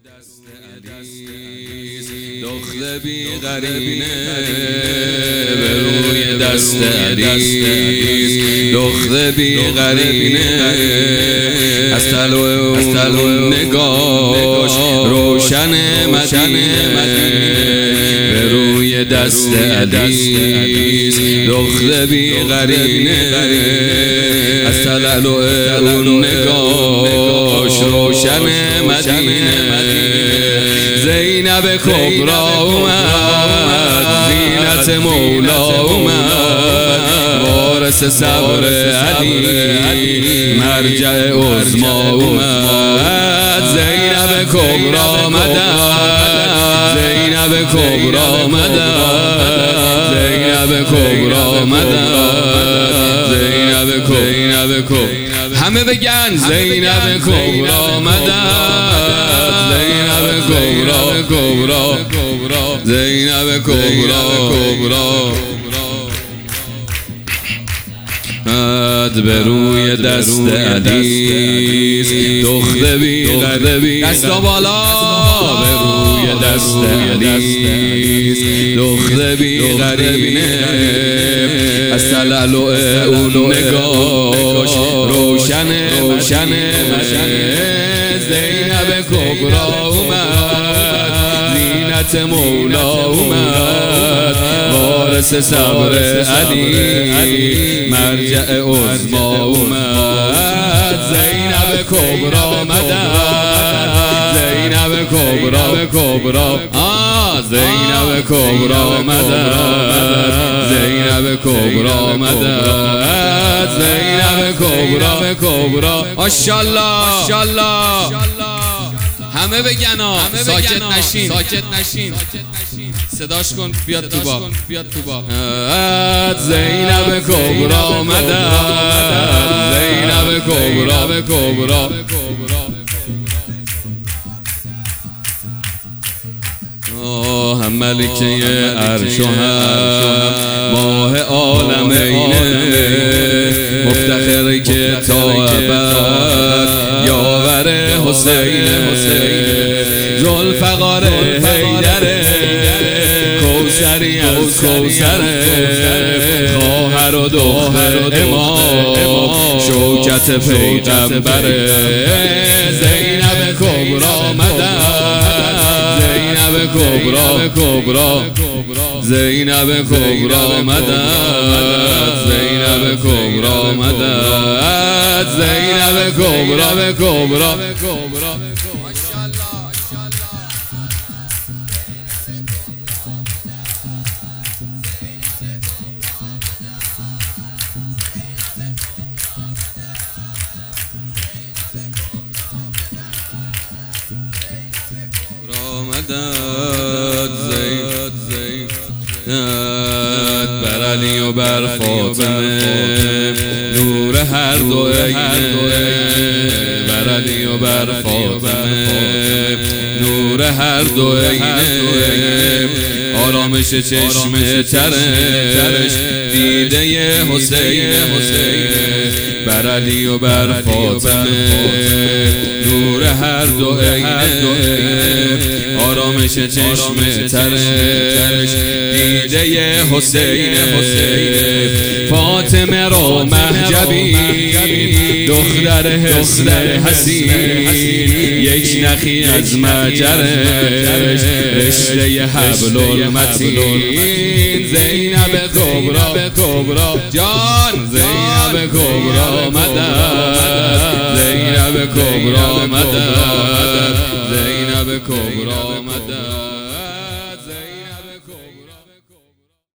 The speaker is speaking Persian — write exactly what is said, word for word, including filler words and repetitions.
دختر بی قرینه به روی دست عریس، دختر بی قرینه از طلوع نگاش روشن مدینه به روی دست عریس، دختر بی قرینه از طلوع نگاش روشن مدینه زینب کبرا اومد، زینت مولا اومد، وارث صبر علی مرجع عظما اومد. زینب کبرا مدد، زینب کبرا مدد، زینب کبرا مدد، زینب کبرا. همه بگن زینب کبرا مدد، زینب کبرا کبرا، زینب کبرا کبرا. مد به روی دست عریس، دختر بی قرینه دستا بالا به روی دست عریس، دختر بی قرینه از طلوع اون نگاش روشن روشن زینب کبرا اومد، زینت مولا اومد، وارث صبر علی مرجع عظما اومد. زینب کبرا مدد، زینب کبرا کبرا، آ زینب کبرا مدد، زینب کبرا مدد، زینب کبرا کبرا. ماشاءالله ماشاءالله. همه بگن ها، ساکت نشین ساکت نشین، صداش کن بیاد تو با، بیاد تو با. زینب کبرا مدد، زینب کبرا کبرا. هم ملکه عرش و هم ماه عالمینه، مفتخر که تا ابد یاور حسین، ذوالفقار حیدر کوثری از کوثر، خواهر و دختر امام شوکت پیغمبر. زینب کبرا مدد، زینب کبرا کبرا، زینب کبرا مدد، زینب کبرا مدد، زینب کبرا کبرا. مدد زید زید بر علی و بر فاطمه نور هر دو عینه، بر علی و بر فاطمه نور هر دو عینه، آرامش چشم ترش دیده حسین، بر علی و بر فاطمه نور هر دو عینه، آرامش چشم ترش دیده حسین. فاطمه را محجبی دختر حسن حسین، یک نخی از مجرش رشته حبل المتین. زینب کبرا کبرا جان، زینب کبرا مدد، زینب کبرا مدد، زینب کبرا مدد.